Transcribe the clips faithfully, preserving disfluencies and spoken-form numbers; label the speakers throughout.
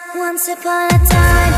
Speaker 1: Once upon a time,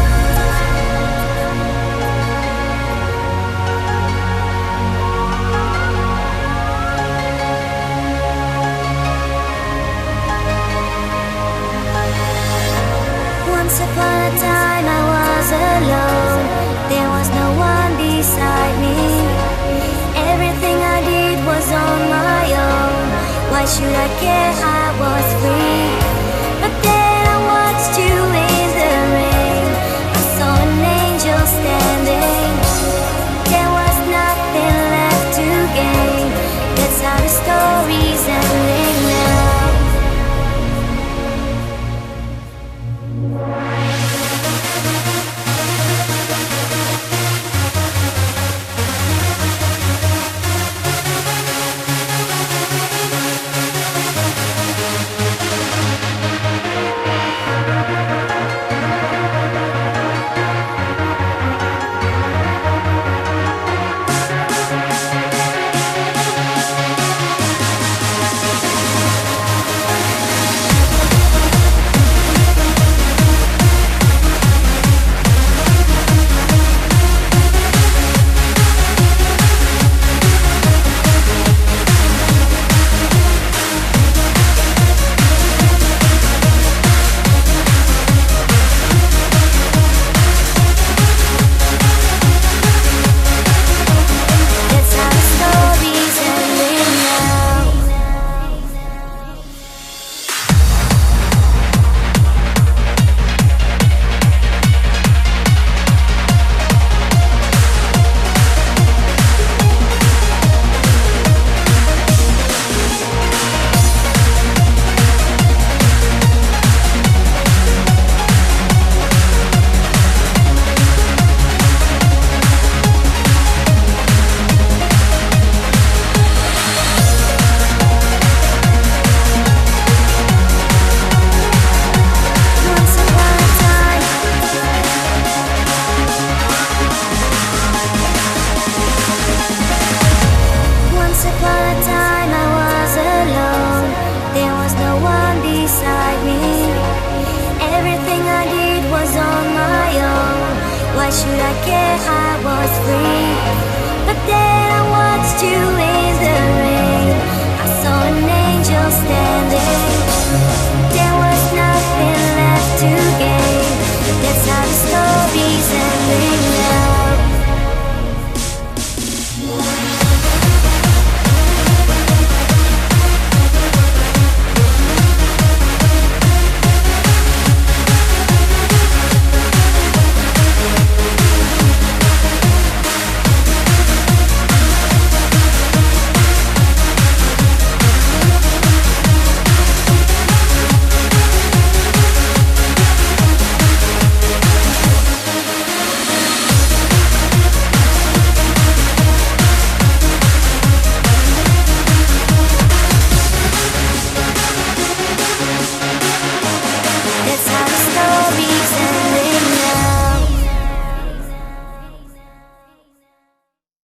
Speaker 1: once upon a time I was alone. There was no one beside me. Everything I did was on my own. Why should I care? I was free. But then I watched you in the rain. I saw an angel standing. There was nothing left to gain. That's how the story's ending now. Why should I care? I was free. But then I watched you in the rain. I saw an angel standing.